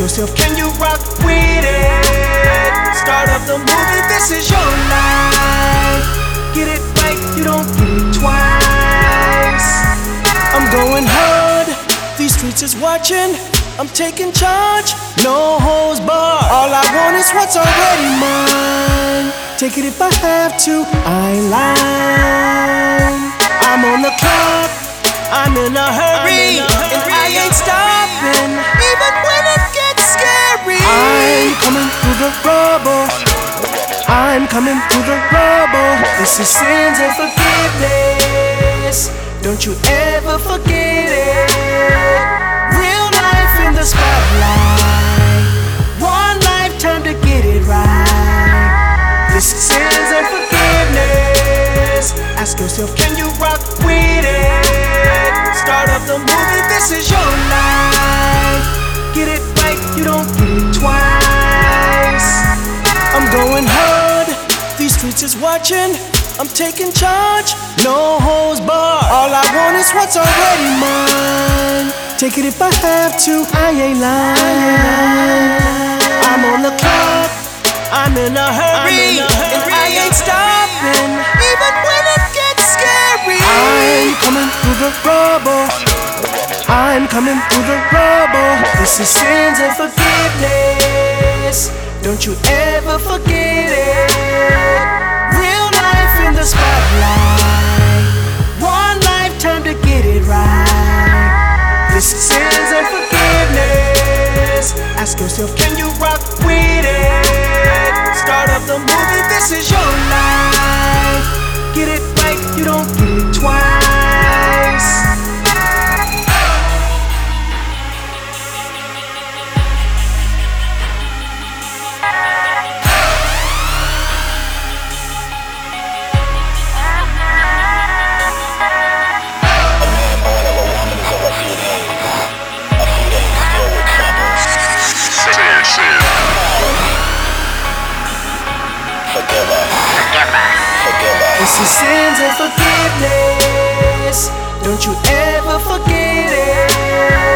yourself, can you rock with it? Start up the movie, this is your life. Get it right, you don't get it twice. I'm going hard, these streets is watching. I'm taking charge, no holds barred. All I want is what's already mine. Take it if I have to, I ain't lying. I'm on the clock, I'm in a hurry, and I ain't stopping, even when it gets scary. I'm coming through the rubble, I'm coming through the rubble. This is sins and forgiveness, don't you ever forget it. Real life in the spotlight, one lifetime to get it right. This is sins and forgiveness. Ask yourself, can you rock with it? Start up the movie, this is your life. Get it right, you don't get it twice. I'm going hard, these streets is watching. I'm taking charge, no holds barred. All I want is what's already mine. Take it if I have to, I ain't lying. I'm on the clock, I'm in a hurry, and I ain't stopping, even when it gets scary. I'm coming through the rubble, I'm coming through the rubble. This is sins and forgiveness, don't you ever forget it. Real life in the spotlight, one lifetime to get it right. This is sins and forgiveness. Ask yourself, can you rock with it? Start up the movie, this is your life. Get it right, you don't get it twice. This is sins and forgiveness, don't you ever forget it.